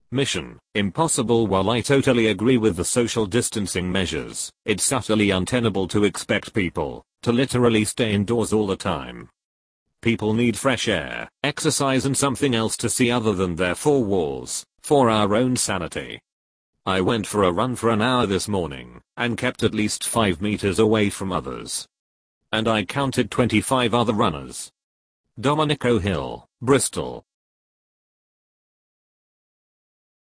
Mission impossible. While I totally agree with the social distancing measures, it's utterly untenable to expect people to literally stay indoors all the time. People need fresh air, exercise and something else to see other than their four walls, for our own sanity. I went for a run for an hour this morning, and kept at least 5 meters away from others. And I counted 25 other runners. Dominic O'Hill, Bristol.